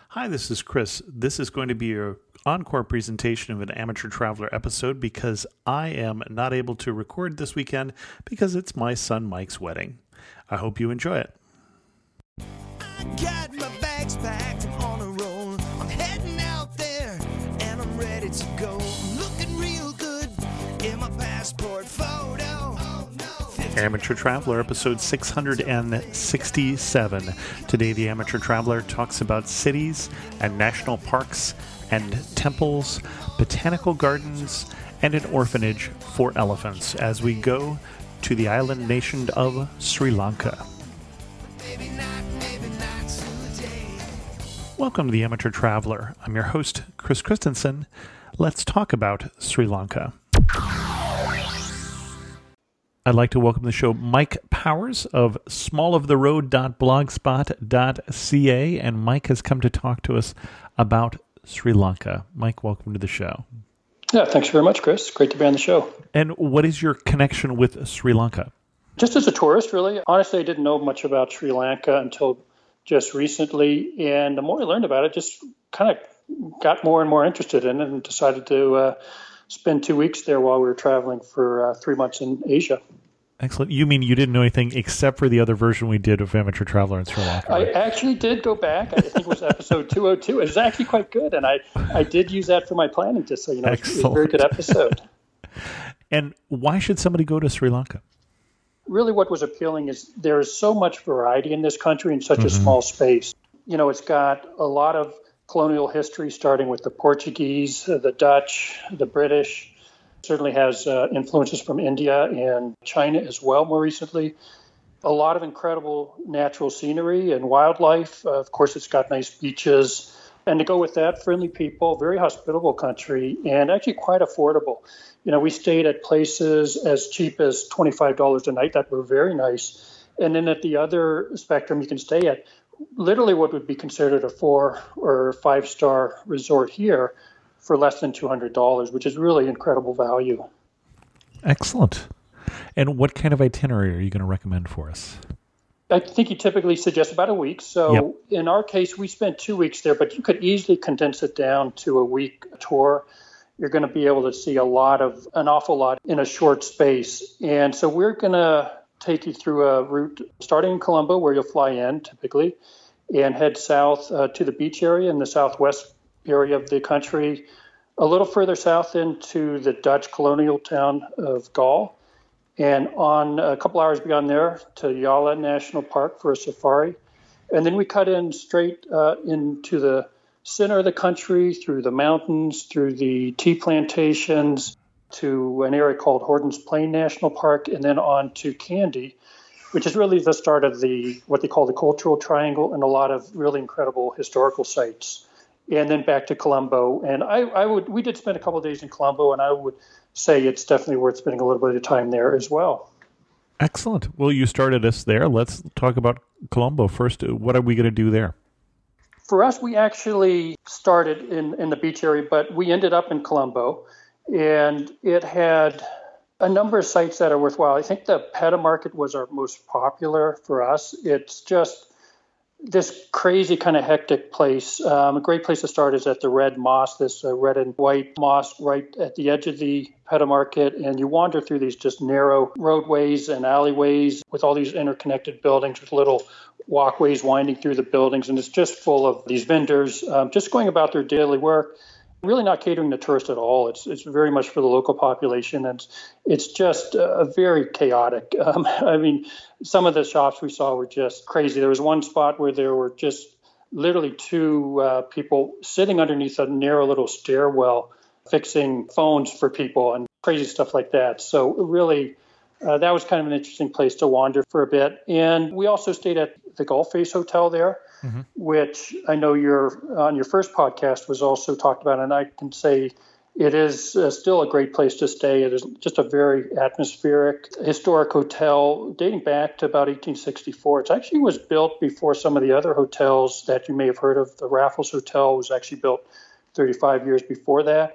Hi, this is Chris. This is going to be an encore presentation of an Amateur Traveler episode because I am not able to record this weekend because it's my son Mike's wedding. I hope you enjoy it. I got my bags packed, I'm on a roll. I'm heading out there and I'm ready to go. I'm looking real good in my passport photo. Amateur Traveler, episode 667. Today, the Amateur Traveler talks about cities and national parks and temples, botanical gardens, and an orphanage for elephants as we go to the island nation of Sri Lanka. Welcome to the Amateur Traveler. I'm your host, Chris Christensen. Let's talk about Sri Lanka. I'd like to welcome to the show Mike Powers of smalloftheroad.blogspot.ca, and Mike has come to talk to us about Sri Lanka. Mike, welcome to the show. Yeah, thanks very much, Chris. Great to be on the show. And what is your connection with Sri Lanka? Just as a tourist, really. Honestly, I didn't know much about Sri Lanka until just recently, and the more I learned about it, just kind of got more and more interested in it and decided to spend 2 weeks there while we were traveling for 3 months in Asia. Excellent. You mean you didn't know anything except for the other version we did of Amateur Traveler in Sri Lanka? Right? I actually did go back. I think it was episode 202. It was actually quite good, and I did use that for my planning, just so you know. It was a very good episode. And why should somebody go to Sri Lanka? Really what was appealing is there is so much variety in this country in such a small space. You know, it's got a lot of colonial history, starting with the Portuguese, the Dutch, the British. Certainly has influences from India and China as well more recently. A lot of incredible natural scenery and wildlife. Of course, it's got nice beaches. And to go with that, friendly people, very hospitable country, and actually quite affordable. You know, we stayed at places as cheap as $25 a night that were very nice. And then at the other spectrum, you can stay at literally what would be considered a 4 or 5-star resort here for less than $200, which is really incredible value. Excellent. And what kind of itinerary are you going to recommend for us? I think you typically suggest about a week. So In our case, we spent 2 weeks there, but you could easily condense it down to a week tour. You're going to be able to see an awful lot in a short space. And so we're going to take you through a route starting in Colombo, where you'll fly in typically, and head south to the beach area in the southwest area of the country, a little further south into the Dutch colonial town of Galle, and on a couple hours beyond there to Yala National Park for a safari. And then we cut in straight into the center of the country, through the mountains, through the tea plantations, to an area called Hortons Plain National Park, and then on to Kandy, which is really the start of what they call the Cultural Triangle, and a lot of really incredible historical sites. And then back to Colombo. And we did spend a couple of days in Colombo, and I would say it's definitely worth spending a little bit of time there as well. Excellent. Well, you started us there. Let's talk about Colombo first. What are we going to do there? For us, we actually started in the beach area, but we ended up in Colombo, and it had a number of sites that are worthwhile. I think the Peta Market was our most popular for us. It's just this crazy kind of hectic place. A great place to start is at the Red Mosque, this red and white mosque right at the edge of the Peta Market. And you wander through these just narrow roadways and alleyways with all these interconnected buildings with little walkways winding through the buildings. And it's just full of these vendors just going about their daily work, really not catering to tourists at all. It's very much for the local population, and it's just very chaotic. I mean, some of the shops we saw were just crazy. There was one spot where there were just literally two people sitting underneath a narrow little stairwell fixing phones for people and crazy stuff like that. So really, that was kind of an interesting place to wander for a bit. And we also stayed at the Gulf Face Hotel there, which I know on your first podcast was also talked about, and I can say it is still a great place to stay. It is just a very atmospheric, historic hotel dating back to about 1864. It actually was built before some of the other hotels that you may have heard of. The Raffles Hotel was actually built 35 years before that.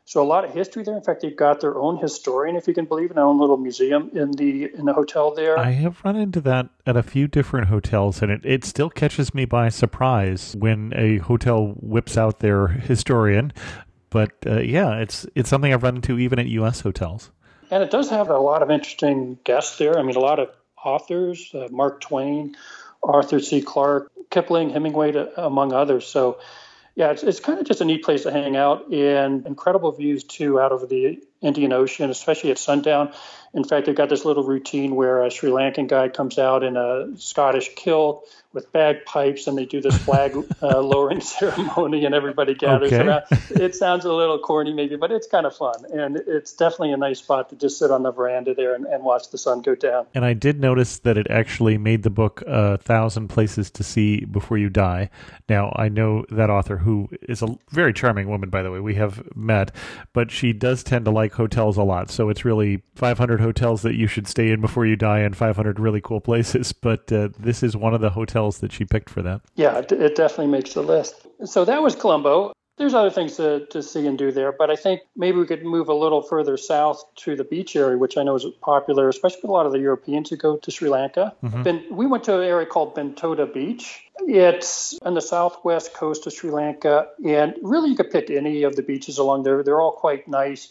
So a lot of history there. In fact, they've got their own historian, if you can believe it, their own little museum in the hotel there. I have run into that at a few different hotels, and it still catches me by surprise when a hotel whips out their historian. But it's something I've run into even at U.S. hotels. And it does have a lot of interesting guests there. I mean, a lot of authors, Mark Twain, Arthur C. Clarke, Kipling, Hemingway, among others. So, yeah, it's kind of just a neat place to hang out, and incredible views, too, out over the Indian Ocean, especially at sundown. In fact, they've got this little routine where a Sri Lankan guy comes out in a Scottish kilt with bagpipes, and they do this flag lowering ceremony, and everybody gathers around. It sounds a little corny maybe, but it's kind of fun. And it's definitely a nice spot to just sit on the veranda there and watch the sun go down. And I did notice that it actually made the book 1,000 Places to See Before You Die. Now, I know that author, who is a very charming woman, by the way, we have met, but she does tend to like hotels a lot. So it's really 500 hotels that you should stay in before you die and 500 really cool places. But this is one of the hotels that she picked for that. Yeah, it definitely makes the list. So that was Colombo. There's other things to see and do there, but I think maybe we could move a little further south to the beach area, which I know is popular, especially with a lot of the Europeans who go to Sri Lanka. We went to an area called Bentota Beach. It's on the southwest coast of Sri Lanka, and really you could pick any of the beaches along there. They're all quite nice.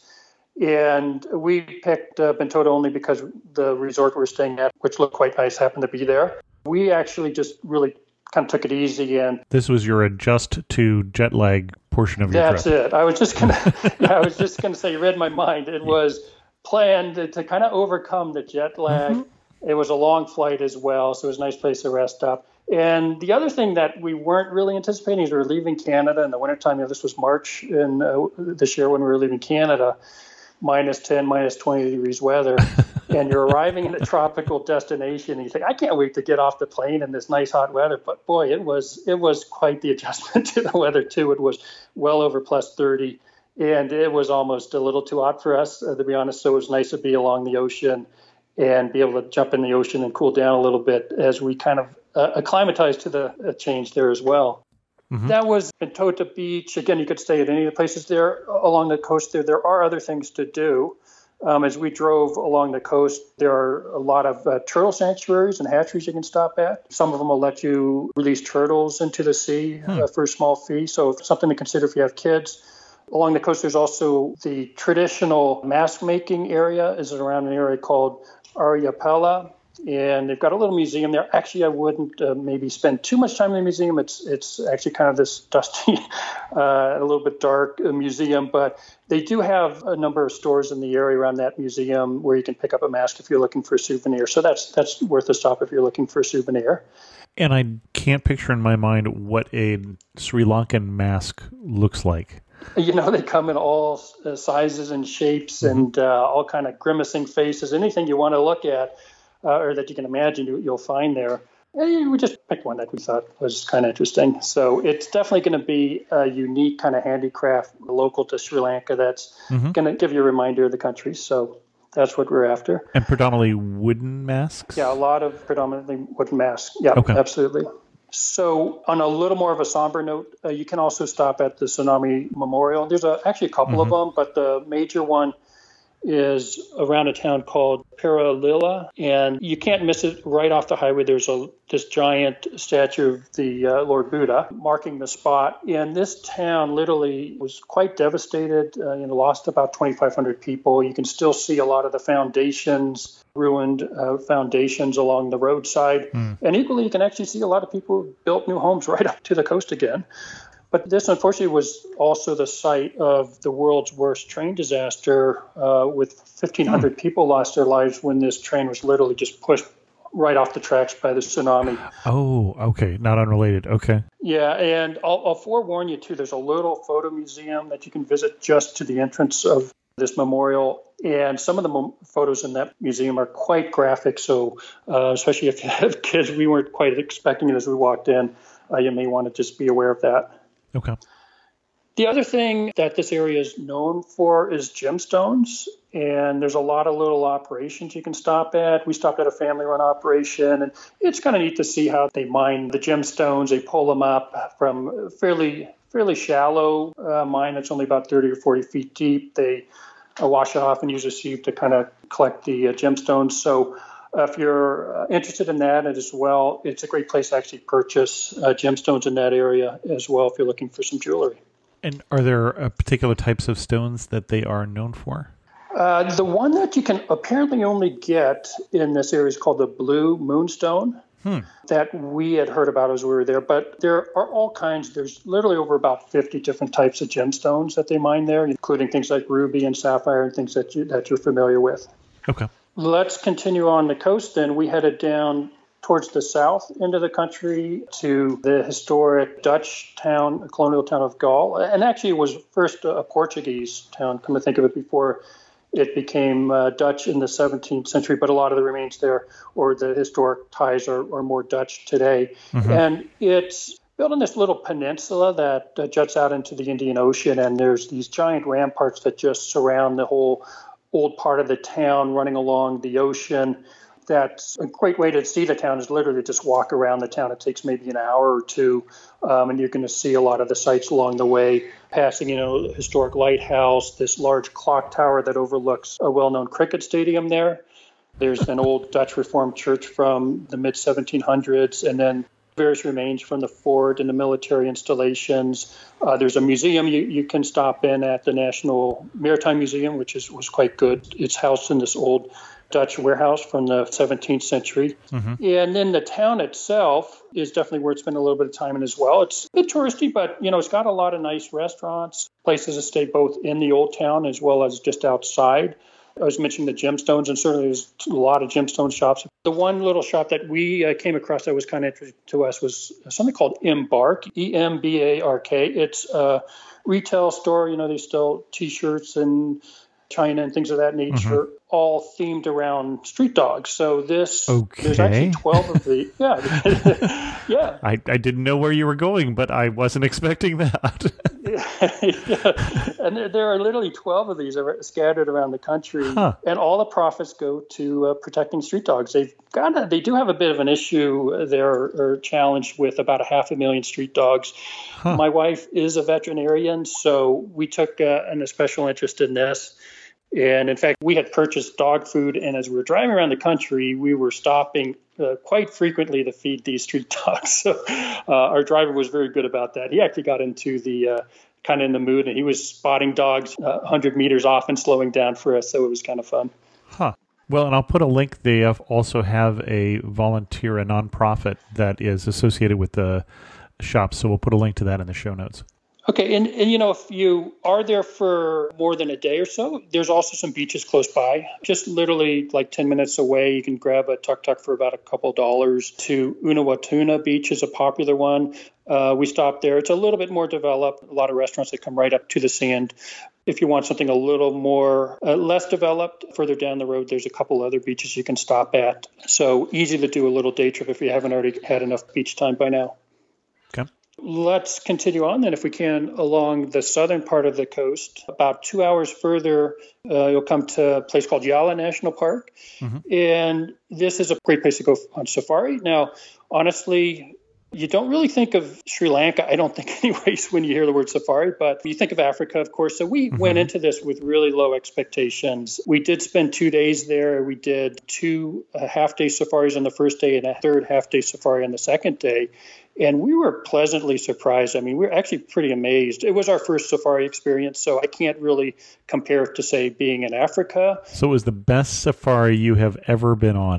And we picked Bentota only because the resort we were staying at, which looked quite nice, happened to be there. We actually just really kind of took it easy. And this was your adjust to jet lag portion of your trip. That's it. I was just gonna say, you read my mind. It was planned to kind of overcome the jet lag. It was a long flight as well, so it was a nice place to rest up. And the other thing that we weren't really anticipating is we were leaving Canada in the wintertime. This was March in this year when we were leaving Canada. -10, -20 degrees weather, and you're arriving in a tropical destination, and you think, I can't wait to get off the plane in this nice hot weather. But boy, it was quite the adjustment to the weather too. It was well over +30, and it was almost a little too hot for us, to be honest. So it was nice to be along the ocean and be able to jump in the ocean and cool down a little bit as we kind of acclimatized to the change there as well. That was Bentota Beach. Again, you could stay at any of the places there along the coast there. There are other things to do. As we drove along the coast, there are a lot of turtle sanctuaries and hatcheries you can stop at. Some of them will let you release turtles into the sea for a small fee. So something to consider if you have kids. Along the coast, there's also the traditional mask making area is around an area called Aryapala. And they've got a little museum there. Actually, I wouldn't maybe spend too much time in the museum. It's actually kind of this dusty, a little bit dark museum. But they do have a number of stores in the area around that museum where you can pick up a mask if you're looking for a souvenir. So that's worth a stop if you're looking for a souvenir. And I can't picture in my mind what a Sri Lankan mask looks like. They come in all sizes and shapes and all kind of grimacing faces. Anything you want to look at. Or that you can imagine you'll find there. And we just picked one that we thought was kind of interesting. So it's definitely going to be a unique kind of handicraft local to Sri Lanka that's going to give you a reminder of the country. So that's what we're after. And predominantly wooden masks? Yeah, a lot of predominantly wooden masks. Yeah, okay. Absolutely. So on a little more of a somber note, you can also stop at the Tsunami Memorial. There's actually a couple of them, but the major one is around a town called Peralila, and you can't miss it. Right off the highway, there's this giant statue of the Lord Buddha marking the spot. And this town literally was quite devastated, lost about 2,500 people. You can still see a lot of the foundations, ruined foundations along the roadside. And equally, you can actually see a lot of people who built new homes right up to the coast again. But this, unfortunately, was also the site of the world's worst train disaster, with 1,500 people lost their lives when this train was literally just pushed right off the tracks by the tsunami. Oh, okay. Not unrelated. Okay. Yeah, and I'll forewarn you, too, there's a little photo museum that you can visit just to the entrance of this memorial. And some of the photos in that museum are quite graphic. So especially if you have kids, we weren't quite expecting it as we walked in. You may want to just be aware of that. Okay. The other thing that this area is known for is gemstones. And there's a lot of little operations you can stop at. We stopped at a family-run operation, and it's kind of neat to see how they mine the gemstones. They pull them up from a fairly shallow mine that's only about 30 or 40 feet deep. They wash it off and use a sieve to kind of collect the gemstones. So if you're interested in that as well, it's a great place to actually purchase gemstones in that area as well if you're looking for some jewelry. And are there particular types of stones that they are known for? The one that you can apparently only get in this area is called the Blue Moonstone that we had heard about as we were there. But there are all kinds. There's literally over about 50 different types of gemstones that they mine there, including things like ruby and sapphire and things that you're familiar with. Okay. Let's continue on the coast then. We headed down towards the south into the country to the historic Dutch town, colonial town of Gaul. And actually it was first a Portuguese town, come to think of it, before it became Dutch in the 17th century, but a lot of the remains there, or the historic ties, are more Dutch today. Mm-hmm. And it's built on this little peninsula that juts out into the Indian Ocean, and there's these giant ramparts that just surround the whole old part of the town running along the ocean. That's a great way to see the town, is literally just walk around the town. It takes maybe an hour or two, and you're going to see a lot of the sights along the way, passing, a historic lighthouse, this large clock tower that overlooks a well-known cricket stadium there. There's an old Dutch Reformed church from the mid-1700s, and then various remains from the fort and the military installations. There's a museum you can stop in at, the National Maritime Museum, which was quite good. It's housed in this old Dutch warehouse from the 17th century. Mm-hmm. And then the town itself is definitely worth spending a little bit of time in as well. It's a bit touristy, but it's got a lot of nice restaurants, places to stay both in the old town as well as just outside. I was mentioning the gemstones, and certainly there's a lot of gemstone shops. The one little shop that we came across that was kind of interesting to us was something called Embark, E-M-B-A-R-K. It's a retail store. They sell T-shirts and china and things of that nature, all themed around street dogs. So there's actually 12 of the, yeah. I didn't know where you were going, but I wasn't expecting that. Yeah. And there are literally 12 of these scattered around the country, and all the profits go to protecting street dogs. They do have a bit of an issue there, or challenge, with about 500,000 street dogs. My wife is a veterinarian, so we took a special interest in this. And in fact, we had purchased dog food, and as we were driving around the country, we were stopping quite frequently to feed these street dogs. So our driver was very good about that. He actually got into the kind of in the mood, and he was spotting dogs 100 meters off and slowing down for us. So it was kind of fun. Well, and I'll put a link. They also have a volunteer, a nonprofit that is associated with the shop. So we'll put a link to that in the show notes. Okay, and if you are there for more than a day or so, there's also some beaches close by. Just literally like 10 minutes away, you can grab a tuk-tuk for about a couple $. To Unawatuna Beach is a popular one. We stopped there. It's a little bit more developed. A lot of restaurants that come right up to the sand. If you want something a little more less developed, further down the road, there's a couple other beaches you can stop at. So easy to do a little day trip if you haven't already had enough beach time by now. Okay. Let's continue on then, if we can, along the southern part of the coast. About 2 hours further, you'll come to a place called Yala National Park. Mm-hmm. And this is a great place to go on safari. Now, honestly, you don't really think of Sri Lanka, I don't think anyways, when you hear the word safari, but you think of Africa, of course. So we went into this with really low expectations. We did spend 2 days there. We did 2 half-day safaris on the first day and a third half-day safari on the second day. And we were pleasantly surprised. I mean, we were actually pretty amazed. It was our first safari experience, so I can't really compare it to, say, being in Africa. So it was the best safari you have ever been on.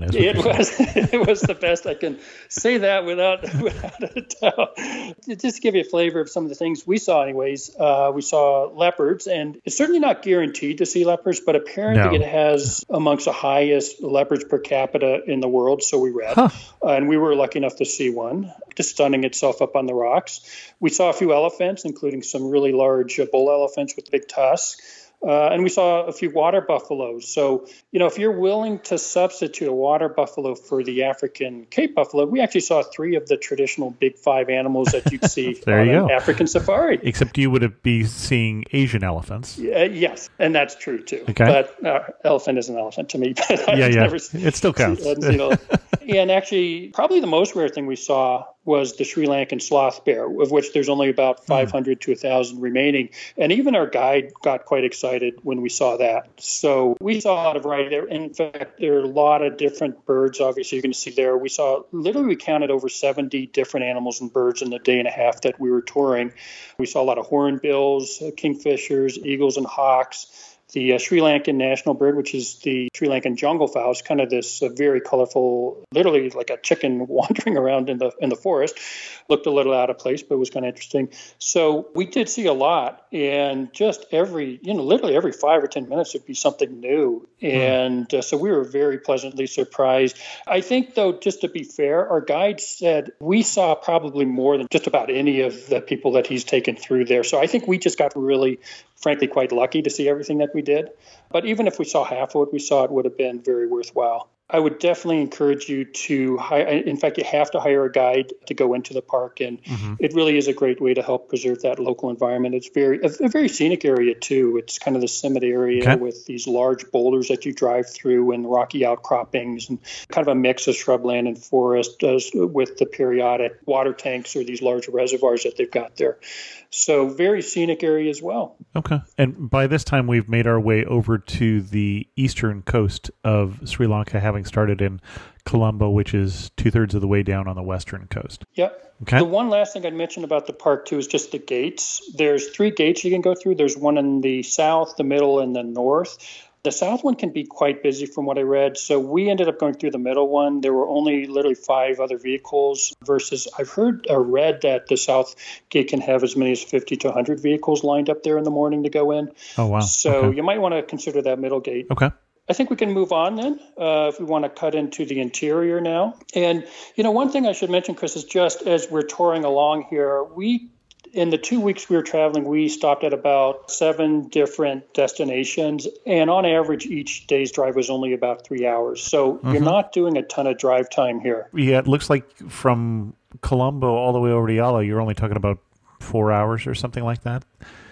It was the best. I can say that without a doubt. Just to give you a flavor of some of the things we saw anyways, we saw leopards, and it's certainly not guaranteed to see leopards, but apparently it has amongst the highest leopards per capita in the world, so we read. And we were lucky enough to see one, just sunning itself up on the rocks. We saw a few elephants, including some really large bull elephants with big tusks. And we saw a few water buffaloes. So, if you're willing to substitute a water buffalo for the African Cape buffalo, we actually saw 3 of the traditional big 5 animals that you'd see There on you an go. African safari. Except you would be seeing Asian elephants. Yes, and that's true too. Okay. But elephant is an elephant to me. But I've Yeah. never It still counts. And actually, probably the most rare thing we saw was the Sri Lankan sloth bear, of which there's only about 500 to 1,000 remaining. And even our guide got quite excited when we saw that. So we saw a lot of variety there. In fact, there are a lot of different birds, obviously, you're going to see there. We counted over 70 different animals and birds in the day and a half that we were touring. We saw a lot of hornbills, kingfishers, eagles, and hawks. The Sri Lankan national bird, which is the Sri Lankan jungle fowl, is kind of this very colorful, literally like a chicken wandering around in the forest. Looked a little out of place, but it was kind of interesting. So we did see a lot, and just literally every 5 or 10 minutes there'd be something new. And so we were very pleasantly surprised. I think, though, just to be fair, our guide said we saw probably more than just about any of the people that he's taken through there. So I think we just got really, frankly, quite lucky to see everything that we did. But even if we saw half of what we saw, it would have been very worthwhile. I would definitely encourage you to hire. In fact, you have to hire a guide to go into the park, and it really is a great way to help preserve that local environment. It's a very scenic area too. It's kind of the summit area with these large boulders that you drive through and rocky outcroppings, and kind of a mix of shrubland and forest with the periodic water tanks or these large reservoirs that they've got there. So very scenic area as well. Okay. And by this time, we've made our way over to the eastern coast of Sri Lanka, having started in Colombo, which is 2/3 of the way down on the western coast. Yep. Okay. The one last thing I'd mention about the park, too, is just the gates. There's 3 gates you can go through. There's one in the south, the middle, and the north. The south one can be quite busy from what I read. So we ended up going through the middle one. There were only literally 5 other vehicles versus I've heard or read that the south gate can have as many as 50 to 100 vehicles lined up there in the morning to go in. Oh, wow. So you might want to consider that middle gate. Okay. I think we can move on then if we want to cut into the interior now. And, one thing I should mention, Chris, is just as we're touring along here, in the 2 weeks we were traveling, we stopped at about 7 different destinations. And on average, each day's drive was only about 3 hours. So you're not doing a ton of drive time here. Yeah, it looks like from Colombo all the way over to Yala, you're only talking about 4 hours or something like that.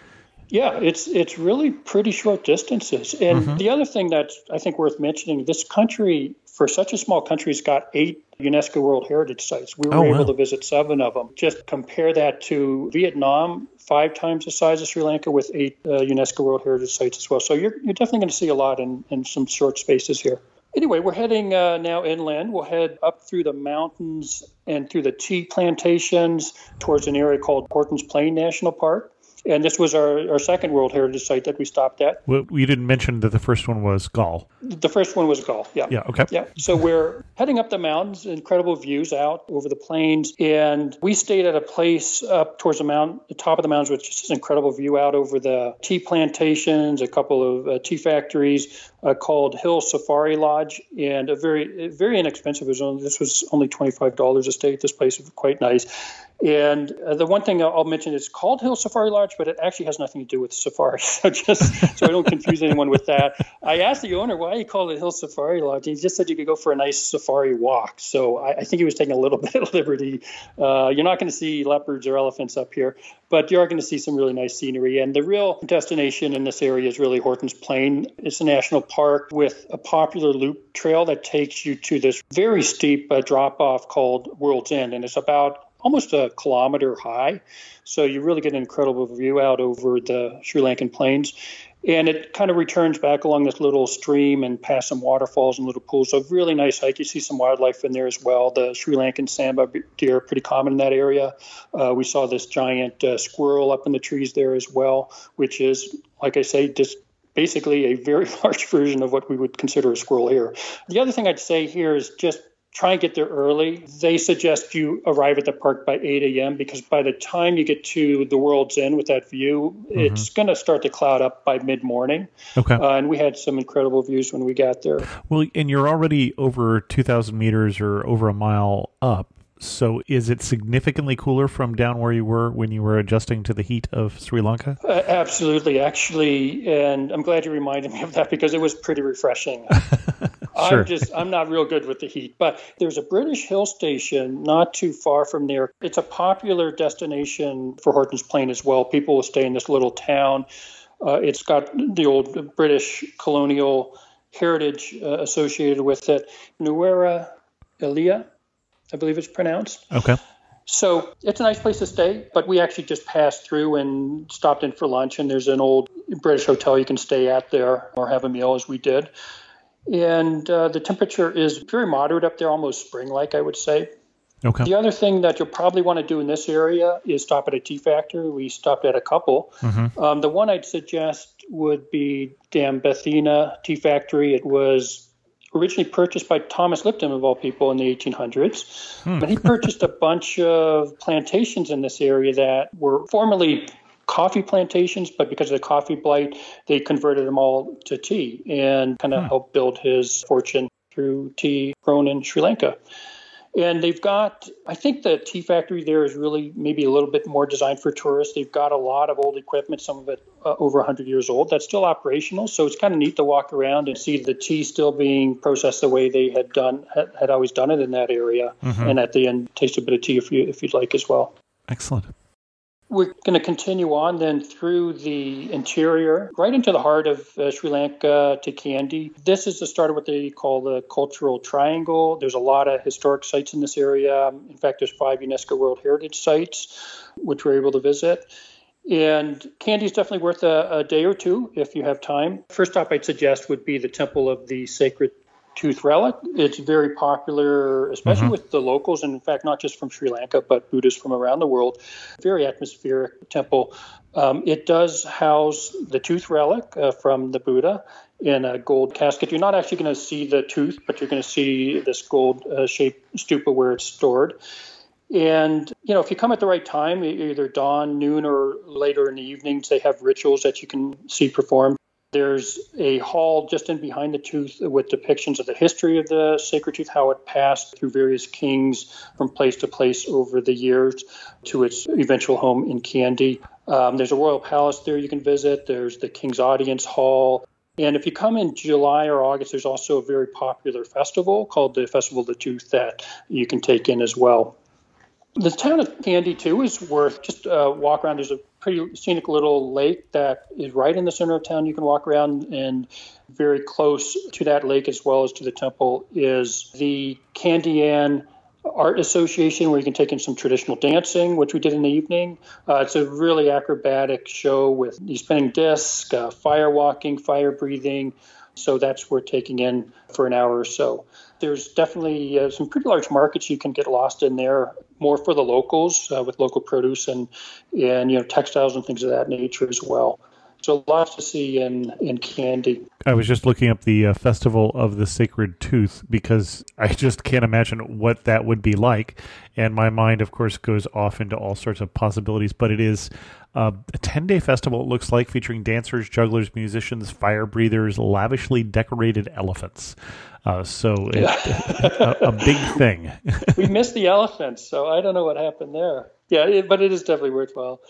Yeah, it's really pretty short distances. And the other thing that's, I think, worth mentioning, this country, for such a small country, has got 8 UNESCO World Heritage Sites. We were able to visit 7 of them. Just compare that to Vietnam, 5 times the size of Sri Lanka, with 8 UNESCO World Heritage Sites as well. So you're definitely going to see a lot in some short spaces here. Anyway, we're heading now inland. We'll head up through the mountains and through the tea plantations towards an area called Hortons Plain National Park. And this was our second World Heritage Site that we stopped at. Well, you didn't mention that the first one was Galle. The first one was Galle, yeah. Yeah, okay. Yeah. So we're heading up the mountains, incredible views out over the plains. And we stayed at a place up towards the top of the mountains, with just this incredible view out over the tea plantations, a couple of tea factories, called Hill Safari Lodge. And a very, very inexpensive. This was only $25 a stay at this place. It was quite nice. And the one thing I'll mention is called Hill Safari Lodge, but it actually has nothing to do with safari. So I don't confuse anyone with that. I asked the owner why he called it Hill Safari Lodge. He just said you could go for a nice safari walk. So I think he was taking a little bit of liberty. You're not going to see leopards or elephants up here, but you are going to see some really nice scenery. And the real destination in this area is really Hortons Plain. It's a national park with a popular loop trail that takes you to this very steep drop-off called World's End. And it's about almost a kilometer high. So you really get an incredible view out over the Sri Lankan plains. And it kind of returns back along this little stream and past some waterfalls and little pools. So really nice hike. You see some wildlife in there as well. The Sri Lankan samba deer are pretty common in that area. We saw this giant squirrel up in the trees there as well, which is, like I say, just basically a very large version of what we would consider a squirrel here. The other thing I'd say here is just try and get there early. They suggest you arrive at the park by 8 a.m. because by the time you get to the World's End with that view, it's going to start to cloud up by mid-morning. Okay. And we had some incredible views when we got there. Well, and you're already over 2,000 meters or over a mile up. So is it significantly cooler from down where you were when you were adjusting to the heat of Sri Lanka? Absolutely, actually, and I'm glad you reminded me of that because it was pretty refreshing. Sure. I'm not real good with the heat, but there's a British hill station not too far from there. It's a popular destination for Hortons Plain as well. People will stay in this little town. It's got the old British colonial heritage associated with it. Nuwara Eliya, I believe it's pronounced. Okay. So it's a nice place to stay, but we actually just passed through and stopped in for lunch, and there's an old British hotel you can stay at there or have a meal as we did. And the temperature is very moderate up there, almost spring-like, I would say. Okay. The other thing that you'll probably want to do in this area is stop at a tea factory. We stopped at a couple. The one I'd suggest would be Dambethina Tea Factory. It was originally purchased by Thomas Lipton, of all people, in the 1800s. But he purchased a bunch of plantations in this area that were formerly coffee plantations, but because of the coffee blight, they converted them all to tea and kind of helped build his fortune through tea grown in Sri Lanka. And they've got, I think the tea factory there is really maybe a little bit more designed for tourists. They've got a lot of old equipment, some of it over 100 years old, that's still operational. So it's kind of neat to walk around and see the tea still being processed the way they had always done it in that area. And at the end, taste a bit of tea if you'd like as well. Excellent. We're going to continue on then through the interior, right into the heart of Sri Lanka to Kandy. This is the start of what they call the Cultural Triangle. There's a lot of historic sites in this area. In fact, there's 5 UNESCO World Heritage Sites, which we're able to visit. And Kandy is definitely worth a day or two if you have time. First stop I'd suggest would be the Temple of the Sacred Tooth Relic. It's very popular, especially with the locals, and in fact, not just from Sri Lanka, but Buddhists from around the world. Very atmospheric temple. It does house the tooth relic from the Buddha in a gold casket. You're not actually going to see the tooth, but you're going to see this gold-shaped stupa where it's stored. And, if you come at the right time, either dawn, noon, or later in the evenings, they have rituals that you can see performed. There's a hall just in behind the tooth with depictions of the history of the sacred tooth, how it passed through various kings from place to place over the years to its eventual home in Kandy. There's a royal palace there you can visit. There's the King's Audience Hall. And if you come in July or August, there's also a very popular festival called the Festival of the Tooth that you can take in as well. The town of Kandy, too, is worth just a walk around. There's a pretty scenic little lake that is right in the center of town. You can walk around, and very close to that lake as well as to the temple is the Kandian Art Association, where you can take in some traditional dancing, which we did in the evening. It's a really acrobatic show with spinning discs, fire walking, fire breathing. So that's worth taking in for an hour or so. There's definitely some pretty large markets you can get lost in there, more for the locals with local produce and textiles and things of that nature as well. So lots to see in Kandy. I was just looking up the Festival of the Sacred Tooth because I just can't imagine what that would be like. And my mind, of course, goes off into all sorts of possibilities. But it is a 10-day festival, it looks like, featuring dancers, jugglers, musicians, fire breathers, lavishly decorated elephants. A big thing. We missed the elephants, so I don't know what happened there. Yeah, but it is definitely worthwhile.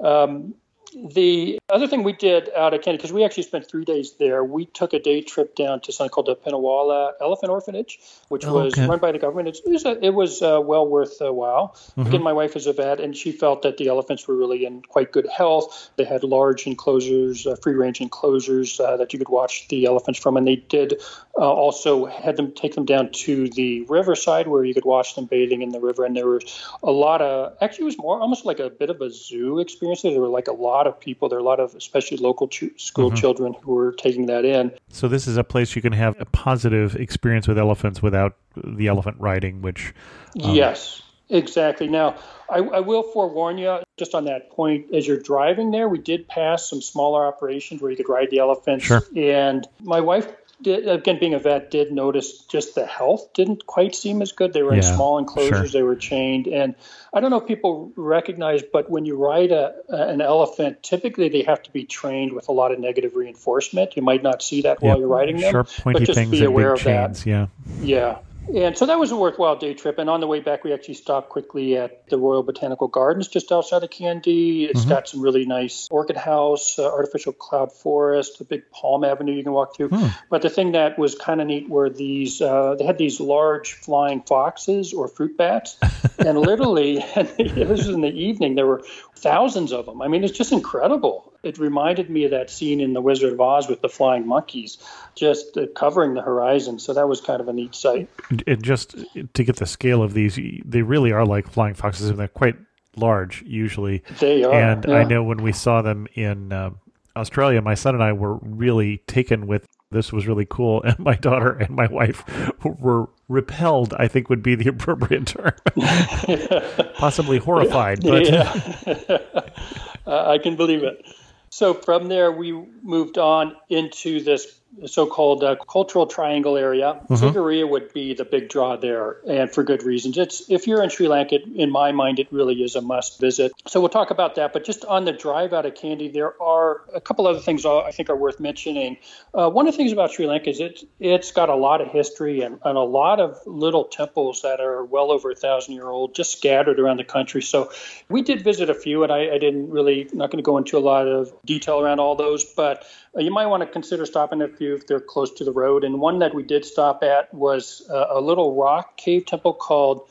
The other thing we did out at Kandy, because we actually spent 3 days there, we took a day trip down to something called the Pinawala Elephant Orphanage, which was run by the government. It was well worth a while. Again, my wife is a vet, and she felt that the elephants were really in quite good health. They had large enclosures, free-range enclosures that you could watch the elephants from, and they did also had them take them down to the riverside where you could watch them bathing in the river, and there was a lot of, actually it was more almost like a bit of a zoo experience. There were like a lot of people. There are a lot of especially local school children who were taking that in. So this is a place you can have a positive experience with elephants without the elephant riding, which... Yes, exactly. Now, I will forewarn you, just on that point, as you're driving there, we did pass some smaller operations where you could ride the elephants. Sure. And my wife, again, being a vet, did notice just the health didn't quite seem as good. They were in small enclosures. They were chained. And I don't know if people recognize, but when you ride an elephant, typically they have to be trained with a lot of negative reinforcement. You might not see that while you're riding them. Sharp, pointy but just things be and aware big of chains, that. Yeah. And so that was a worthwhile day trip. And on the way back, we actually stopped quickly at the Royal Botanical Gardens just outside of Kandy. It's got some really nice orchid house, artificial cloud forest, a big palm avenue you can walk through. But the thing that was kind of neat were these, they had these large flying foxes or fruit bats. And literally, it was in the evening, there were thousands of them. I mean, it's just incredible. It reminded me of that scene in The Wizard of Oz with the flying monkeys just covering the horizon. So that was kind of a neat sight. And just to get the scale of these, they really are like flying foxes, and they're quite large usually. They are. And I know when we saw them in Australia, my son and I were really taken with this was really cool. And my daughter and my wife were repelled, I think would be the appropriate term. Possibly horrified. But I can believe it. So from there, we moved on into this so-called cultural triangle area. Sigiriya would be the big draw there, and for good reasons. If you're in Sri Lanka, in my mind, it really is a must visit. So we'll talk about that. But just on the drive out of Kandy, there are a couple other things I think are worth mentioning. One of the things about Sri Lanka is it's got a lot of history and a lot of little temples that are well over 1,000-year-old, just scattered around the country. So we did visit a few, and I didn't really, not going to go into a lot of detail around all those, but you might want to consider stopping a few if they're close to the road. And one that we did stop at was a little rock cave temple called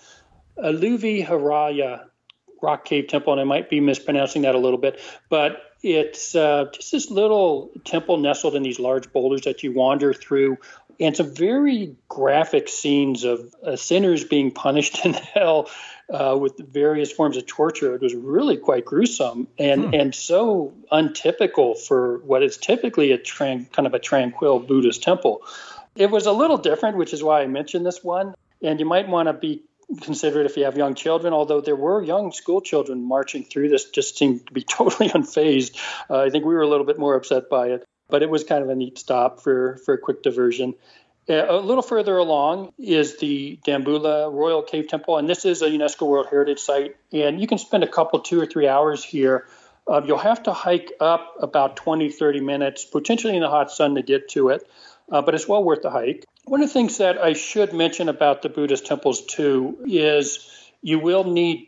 Aluvi Haraya Rock Cave Temple, and I might be mispronouncing that a little bit, but it's just this little temple nestled in these large boulders that you wander through. And some very graphic scenes of sinners being punished in hell with various forms of torture. It was really quite gruesome and so untypical for what is typically a kind of a tranquil Buddhist temple. It was a little different, which is why I mentioned this one. And you might want to be considerate if you have young children, although there were young school children marching through this, just seemed to be totally unfazed. I think we were a little bit more upset by it. But it was kind of a neat stop for a quick diversion. A little further along is the Dambulla Royal Cave Temple, and this is a UNESCO World Heritage Site. And you can spend a couple, 2 or 3 hours here. You'll have to hike up about 20, 30 minutes, potentially in the hot sun to get to it, but it's well worth the hike. One of the things that I should mention about the Buddhist temples, too, is you will need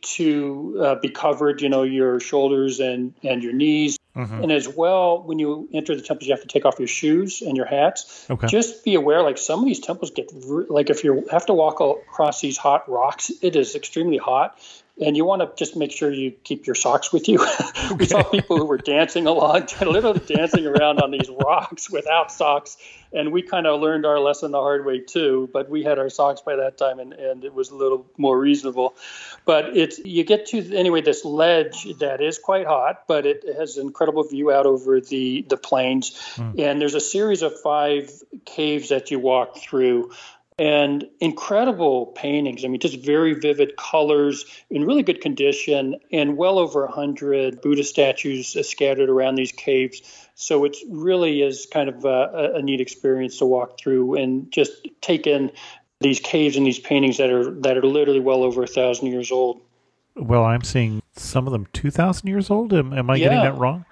to be covered, your shoulders and your knees. And as well, when you enter the temples, you have to take off your shoes and your hats. Okay. Just be aware, like some of these temples get, if you have to walk across these hot rocks, it is extremely hot. And you want to just make sure you keep your socks with you. We saw people who were dancing along, literally dancing around on these rocks without socks. And we kind of learned our lesson the hard way, too. But we had our socks by that time, and it was a little more reasonable. But you get to, anyway, this ledge that is quite hot, but it has an incredible view out over the plains. And there's a series of 5 caves that you walk through. And incredible paintings. I mean, just very vivid colors in really good condition, and well over 100 Buddha statues scattered around these caves. So it really is kind of a neat experience to walk through and just take in these caves and these paintings that are literally well over 1,000 years old. Well, I'm seeing some of them 2,000 years old. Am I getting that wrong?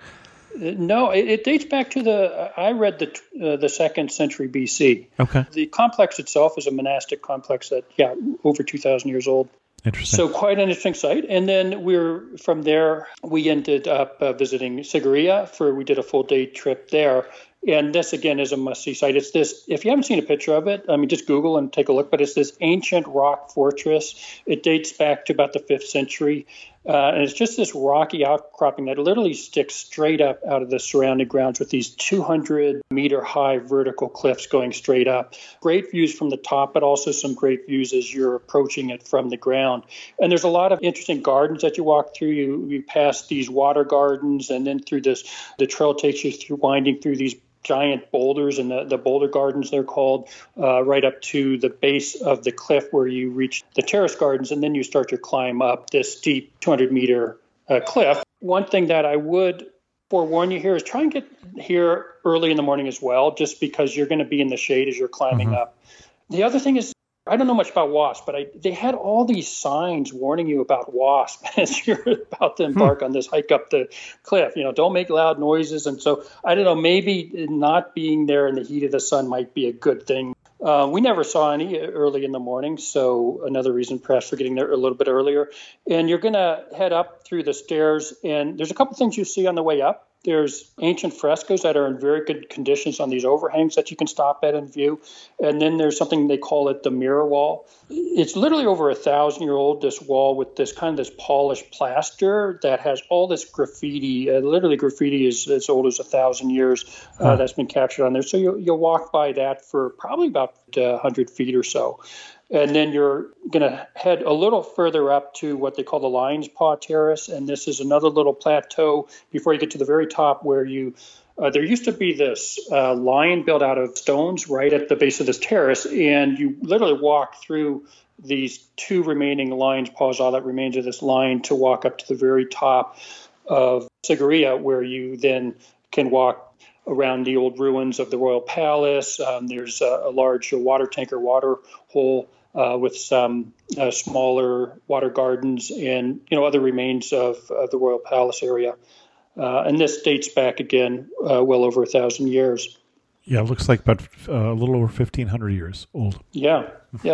No, it dates back to I read the 2nd century BC. Okay. The complex itself is a monastic complex that, over 2,000 years old. Interesting. So quite an interesting site. And then from there, we ended up visiting Sigiriya we did a full day trip there. And this, again, is a must-see site. It's this, if you haven't seen a picture of it, I mean, just Google and take a look, but it's this ancient rock fortress. It dates back to about the 5th century. And it's just this rocky outcropping that literally sticks straight up out of the surrounding grounds with these 200-meter-high vertical cliffs going straight up. Great views from the top, but also some great views as you're approaching it from the ground. And there's a lot of interesting gardens that you walk through. You pass these water gardens, and then through the trail takes you through, winding through these giant boulders, and the boulder gardens, they're called, right up to the base of the cliff where you reach the terrace gardens, and then you start your climb up this steep 200-meter cliff. One thing that I would forewarn you here is try and get here early in the morning as well, just because you're going to be in the shade as you're climbing up. The other thing is, I don't know much about wasps, but they had all these signs warning you about wasps as you're about to embark on this hike up the cliff. Don't make loud noises. And so, I don't know, maybe not being there in the heat of the sun might be a good thing. We never saw any early in the morning, so another reason perhaps for getting there a little bit earlier. And you're going to head up through the stairs, and there's a couple things you see on the way up. There's ancient frescoes that are in very good conditions on these overhangs that you can stop at and view. And then there's something they call it the mirror wall. It's literally over 1,000-year-old, this wall with this kind of this polished plaster that has all this graffiti. Literally graffiti is as old as 1,000 years that's been captured on there. So you'll walk by that for probably about 100 feet or so. And then you're going to head a little further up to what they call the Lion's Paw Terrace. And this is another little plateau before you get to the very top where there used to be this lion built out of stones right at the base of this terrace. And you literally walk through these two remaining lion's paws, all that remains of this lion, to walk up to the very top of Sigiriya, where you then can walk around the old ruins of the royal palace. There's a large water tanker, water hole with some smaller water gardens and other remains of the royal palace area. And this dates back again well over 1,000 years. Yeah, it looks like about a little over 1,500 years old. Yeah.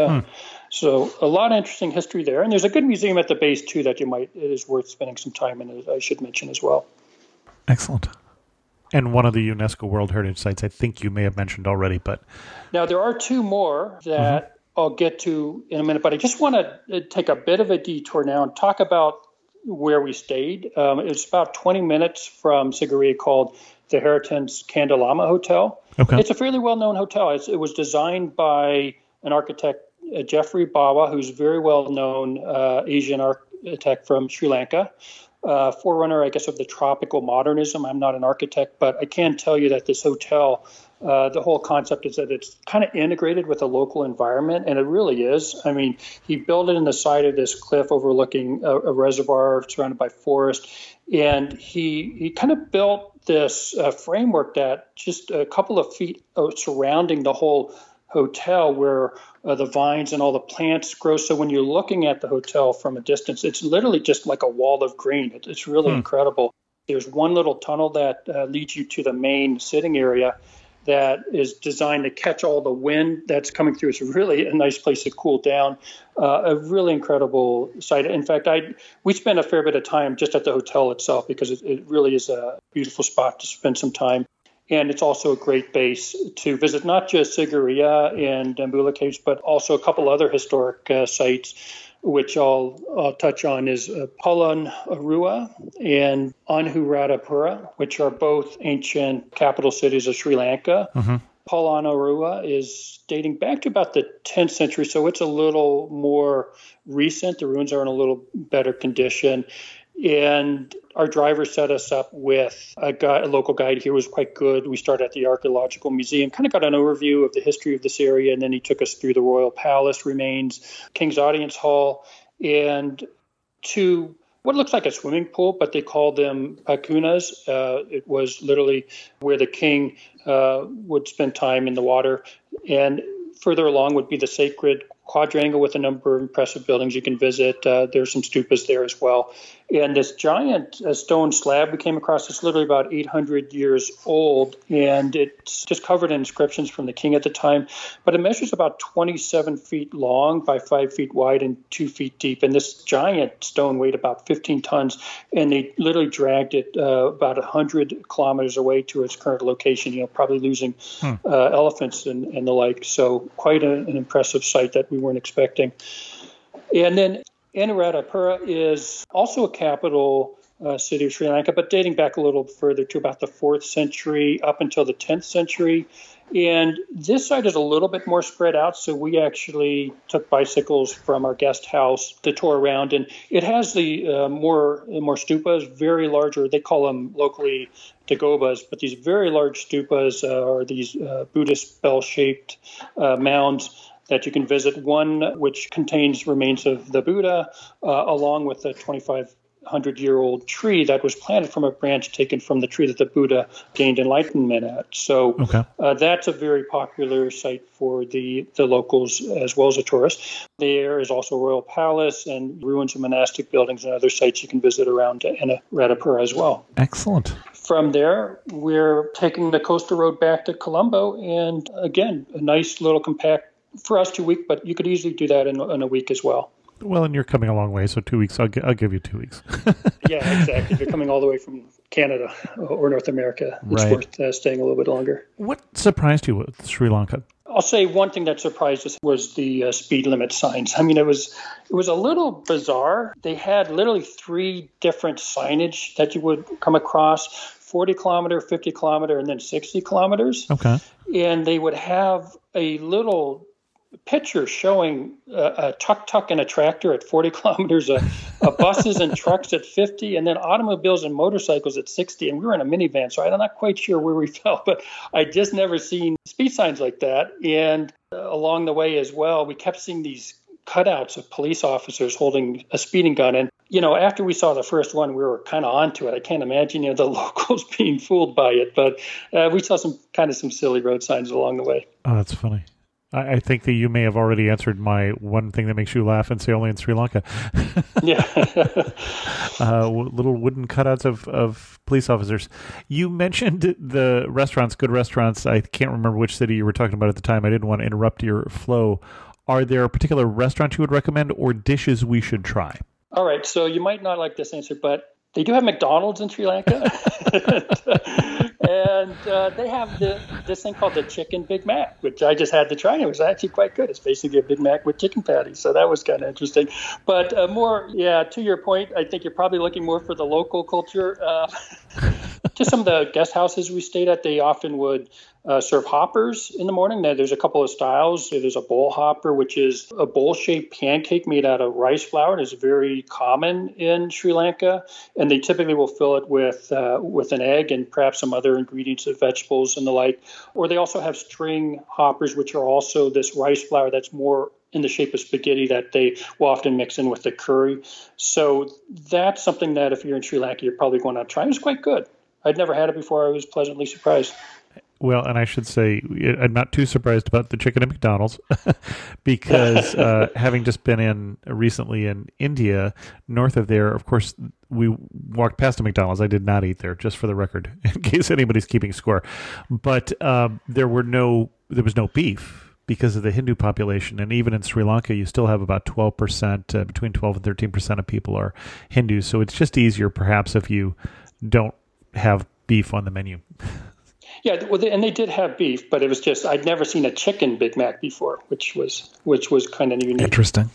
So a lot of interesting history there. And there's a good museum at the base, too, that it is worth spending some time in, I should mention as well. Excellent. And one of the UNESCO World Heritage Sites I think you may have mentioned already. But now there are two more that I'll get to in a minute, but I just want to take a bit of a detour now and talk about where we stayed. It's about 20 minutes from Sigiriya, called the Haratens Kandalama Hotel. Okay. It's a fairly well-known hotel. It was designed by an architect, Jeffrey Bawa, who's a very well-known Asian architect from Sri Lanka. Forerunner, I guess, of the tropical modernism. I'm not an architect, but I can tell you that this hotel, the whole concept is that it's kind of integrated with the local environment, and it really is. I mean, he built it in the side of this cliff overlooking a reservoir surrounded by forest, and he kind of built this framework that just a couple of feet surrounding the whole hotel, where the vines and all the plants grow. So when you're looking at the hotel from a distance, it's literally just like a wall of green. It's really incredible. There's one little tunnel that leads you to the main sitting area that is designed to catch all the wind that's coming through. It's really a nice place to cool down. A really incredible site. In fact, we spent a fair bit of time just at the hotel itself because it really is a beautiful spot to spend some time. And it's also a great base to visit not just Sigiriya and Dambulla Caves, but also a couple other historic sites, which I'll touch on, is Polonnaruwa and Anuradhapura, which are both ancient capital cities of Sri Lanka. Polonnaruwa is dating back to about the 10th century, so it's a little more recent. The ruins are in a little better condition. And our driver set us up with a local guide here who was quite good. We started at the Archaeological Museum, kind of got an overview of the history of this area, and then he took us through the Royal Palace remains, King's Audience Hall, and to what looks like a swimming pool, but they called them pakunas. It was literally where the king would spend time in the water. And further along would be the sacred quadrangle with a number of impressive buildings you can visit. There's some stupas there as well. And this giant stone slab we came across is literally about 800 years old, and it's just covered in inscriptions from the king at the time. But it measures about 27 feet long by 5 feet wide and 2 feet deep. And this giant stone weighed about 15 tons, and they literally dragged it about 100 kilometers away to its current location, probably losing elephants and the like. So quite an impressive site that we weren't expecting. And then Anuradhapura is also a capital city of Sri Lanka, but dating back a little further to about the 4th century up until the 10th century. And this site is a little bit more spread out, so we actually took bicycles from our guest house to tour around. And it has the more stupas, very large, or they call them locally dagobas, but these very large stupas are these Buddhist bell-shaped mounds that you can visit, one which contains remains of the Buddha, along with a 2,500-year-old tree that was planted from a branch taken from the tree that the Buddha gained enlightenment at. So that's a very popular site for the locals as well as the tourists. There is also Royal Palace and ruins of monastic buildings and other sites you can visit around Anuradhapura as well. Excellent. from there, we're taking the coastal road back to Colombo. And again, a nice little compact, for us 2 weeks, but you could easily do that in a week as well. Well, and you're coming a long way, so 2 weeks, I'll give you 2 weeks. Yeah, exactly. If you're coming all the way from Canada or North America, it's worth staying a little bit longer. What surprised you with Sri Lanka? I'll say one thing that surprised us was the speed limit signs. I mean, it was a little bizarre. They had literally 3 different signage that you would come across: 40 kilometer, 50 kilometer, and then 60 kilometers. Okay. And they would have a little picture showing a tuk-tuk and a tractor at 40 kilometers, buses and trucks at 50, and then automobiles and motorcycles at 60. And we were in a minivan, so I'm not quite sure where we fell, but I just never seen speed signs like that. And along the way as well, we kept seeing these cutouts of police officers holding a speeding gun. And, after we saw the first one, we were kind of onto it. I can't imagine, the locals being fooled by it, but we saw some silly road signs along the way. Oh, that's funny. I think that you may have already answered my one thing that makes you laugh and say only in Sri Lanka. Yeah. Little wooden cutouts of police officers. You mentioned the restaurants, good restaurants. I can't remember which city you were talking about at the time. I didn't want to interrupt your flow. Are there particular restaurants you would recommend or dishes we should try? All right. So you might not like this answer, but they do have McDonald's in Sri Lanka. And they have this thing called the Chicken Big Mac, which I just had to try, and it was actually quite good. It's basically a Big Mac with chicken patties, so that was kind of interesting. But to your point, I think you're probably looking more for the local culture. Just some of the guest houses we stayed at, they often would serve hoppers in the morning. Now, there's a couple of styles. So there's a bowl hopper, which is a bowl-shaped pancake made out of rice flour. It is very common in Sri Lanka, and they typically will fill it with an egg and perhaps some other ingredients of vegetables and the like. Or they also have string hoppers, which are also this rice flour that's more in the shape of spaghetti that they will often mix in with the curry. So that's something that if you're in Sri Lanka, you're probably going to try. It was quite good. I'd never had it before. I was pleasantly surprised. Well, and I should say, I'm not too surprised about the chicken at McDonald's because having just been recently in India, north of there, of course, we walked past a McDonald's. I did not eat there, just for the record, in case anybody's keeping score. But there was no beef because of the Hindu population. And even in Sri Lanka, you still have about 12%, between 12 and 13% of people are Hindus. So it's just easier, perhaps, if you don't have beef on the menu. Yeah, well, and they did have beef, but it was just I'd never seen a chicken Big Mac before, which was kind of unique. Interesting.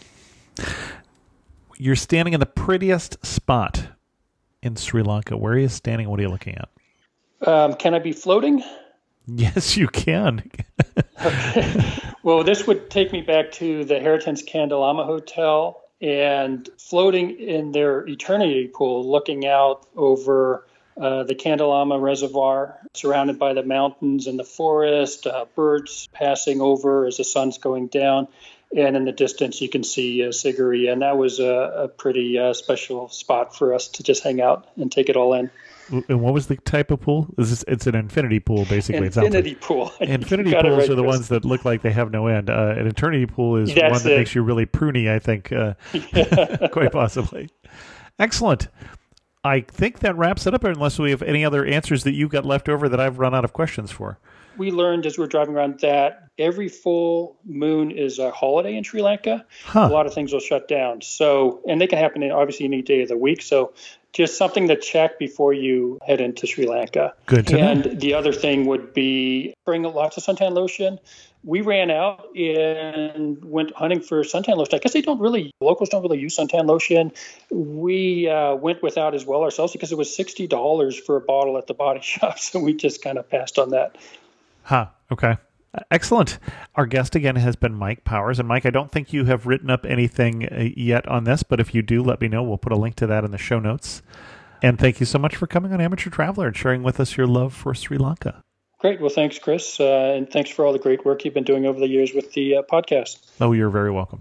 You're standing in the prettiest spot in Sri Lanka. Where are you standing? What are you looking at? Can I be floating? Yes, you can. Okay. Well, this would take me back to the Heritage Kandalama Hotel and floating in their eternity pool, looking out over the Kandalama Reservoir, surrounded by the mountains and the forest, birds passing over as the sun's going down. And in the distance, you can see Sigiri. And that was a pretty special spot for us to just hang out and take it all in. And what was the type of pool? It's an infinity pool, basically. Infinity pool. Infinity pools are the ones that look like they have no end. An eternity pool is one that makes you really pruny, I think, quite possibly. Excellent. I think that wraps it up, unless we have any other answers that you got left over that I've run out of questions for. We learned as we were driving around that every full moon is a holiday in Sri Lanka. A lot of things will shut down. So, and they can happen obviously any day of the week. So just something to check before you head into Sri Lanka. Good to know. And the other thing would be bring lots of suntan lotion. We ran out and went hunting for suntan lotion. I guess locals don't really use suntan lotion. We went without as well ourselves because it was $60 for a bottle at the body shop. So we just kind of passed on that. Okay. Excellent. Our guest again has been Mike Powers. And Mike, I don't think you have written up anything yet on this, but if you do, let me know. We'll put a link to that in the show notes. And thank you so much for coming on Amateur Traveler and sharing with us your love for Sri Lanka. Great. Well, thanks, Chris. And thanks for all the great work you've been doing over the years with the podcast. Oh, you're very welcome.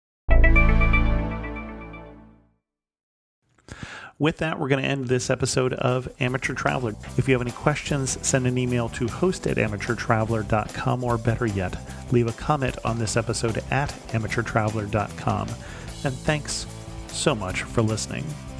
With that, we're going to end this episode of Amateur Traveler. If you have any questions, send an email to host@amateurtraveler.com, or better yet, leave a comment on this episode at amateurtraveler.com. And thanks so much for listening.